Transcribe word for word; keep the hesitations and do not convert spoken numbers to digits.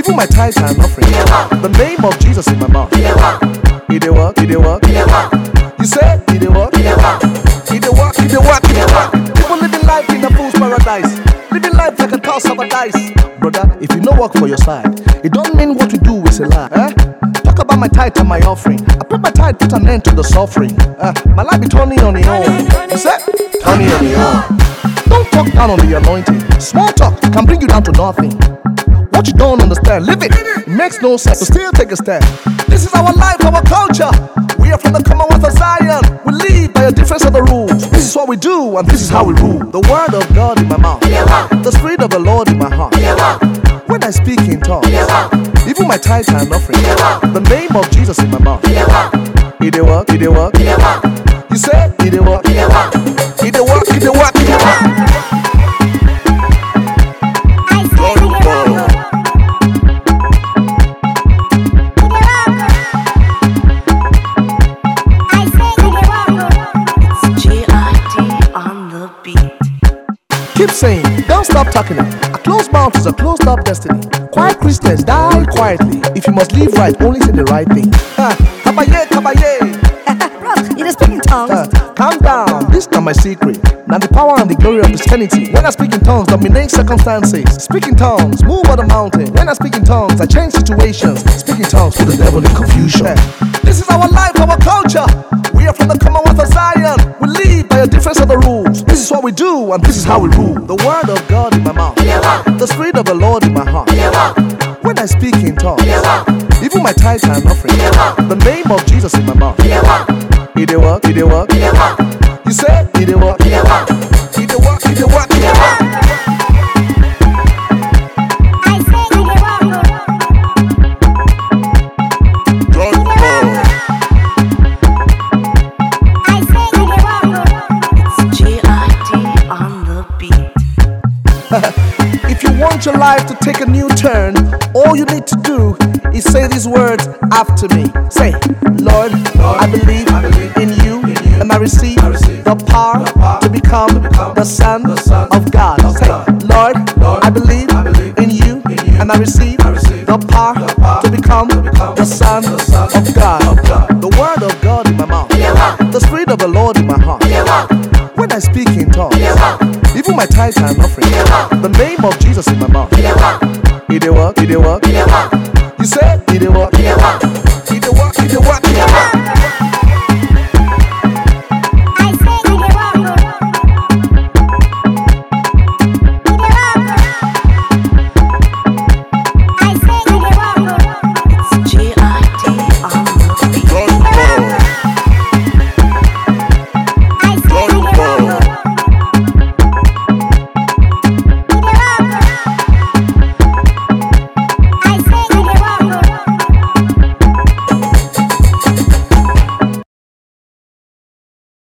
Even my tithes and offering. The name of Jesus in my mouth. He dey work, he dey work. You say he dey work. He dey work, he dey work, he dey work. People living life in a fool's paradise, living life like a toss of a dice. Brother, if you no work for your side, it don't mean what you do is a lie. Eh? Talk about my tithe and my offering. I put my tithe, put an end to the suffering. Uh, my life be turning on the own. You say turning on the own. Don't talk down on the anointing. Small talk can bring you down to nothing. What you don't understand, live it. It makes no sense, so still take a stand. This is our life, our culture. We are from the Commonwealth of Zion. We live by a difference of the rules. This is what we do, and this is how we rule. The word of God in my mouth, the spirit of the Lord in my heart. When I speak in tongues, even my tithes and offering, the name of Jesus in my mouth. He dey work, he dey work. You say he dey work, he dey work, he dey work, he dey work. Keep saying, don't stop talking it. A closed mouth is a closed up destiny. Quiet Christians die quietly. If you must live right, only say the right thing. Ha, kabaye, kabaye. Bro, you speak in tongues. Ha, calm down, this is not my secret. Now the power and the glory of Christianity. When I speak in tongues, dominate circumstances. Speak in tongues, move on the mountain. When I speak in tongues, I change situations. Speak in tongues, put the devil in confusion. This is our life, our culture. We are from the Commonwealth of Zion. We live by a difference of the rules. This is what we do, and this is how we rule. The word of God in my mouth, the spirit of the Lord in my heart. When I speak in tongues, even my tithes and offering, the name of Jesus in my mouth. He dey work, he dey work. You say he dey work, he dey work, he dey work, he dey work. I say he dey work. I say he dey work. It's G I D on the beat. If you want your life to take a new turn, all you need to do is say these words after me. Say, Lord, Lord I, believe I believe in you, in you and I receive, I receive the, power the power to become, to become the, son the Son of God. Of Say, God. Lord, Lord I, believe I believe in you, in you and I receive, I receive the, power the power to become, to become the, son the Son of God. Of God. The word of God in my mouth, the spirit of the Lord in my heart. When I speak in tongues, even my tithes and offering, the name of Jesus in my mouth. He dey work, he dey work. You say he dey work, he dey work, he dey work.